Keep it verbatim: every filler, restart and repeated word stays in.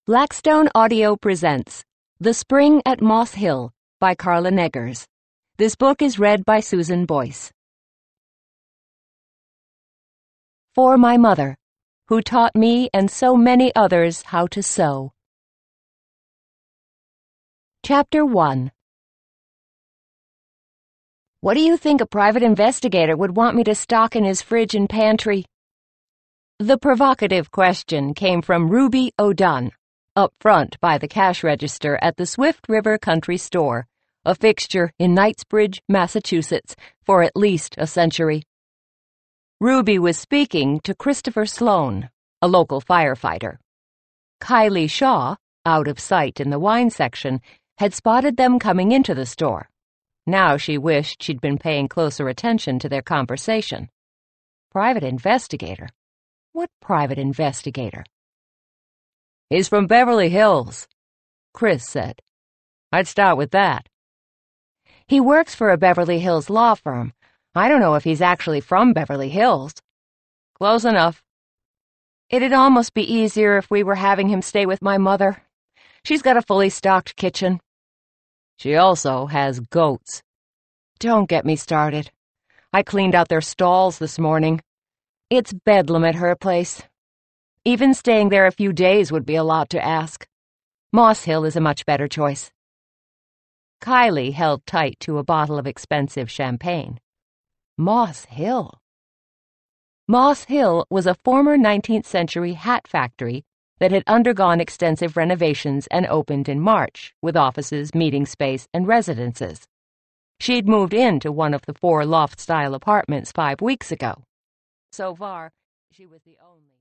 Blackstone Audio presents The Spring at Moss Hill by Carla Neggers. This book is read by Susan Boyce. For my mother, who taught me and so many others how to sew. Chapter one. What do you think a private investigator would want me to stock in his fridge and pantry? The provocative question came from Ruby O'Dunn, up front by the cash register at the Swift River Country Store, a fixture in Knightsbridge, Massachusetts, for at least a century. Ruby was speaking to Christopher Sloan, a local firefighter. Kylie Shaw, out of sight in the wine section, had spotted them coming into the store. Now she wished she'd been paying closer attention to their conversation. Private investigator? What private investigator? He's from Beverly Hills, Chris said. I'd start with that. He works for a Beverly Hills law firm. I don't know if he's actually from Beverly Hills. Close enough. It'd almost be easier if we were having him stay with my mother. She's got a fully stocked kitchen. She also has goats. Don't get me started. I cleaned out their stalls this morning. It's bedlam at her place. Even staying there a few days would be a lot to ask. Moss Hill is a much better choice. Kylie held tight to a bottle of expensive champagne. Moss Hill. Moss Hill was a former nineteenth century hat factory that had undergone extensive renovations and opened in March, with offices, meeting space, and residences. She'd moved into one of the four loft-style apartments five weeks ago. So far, she was the only...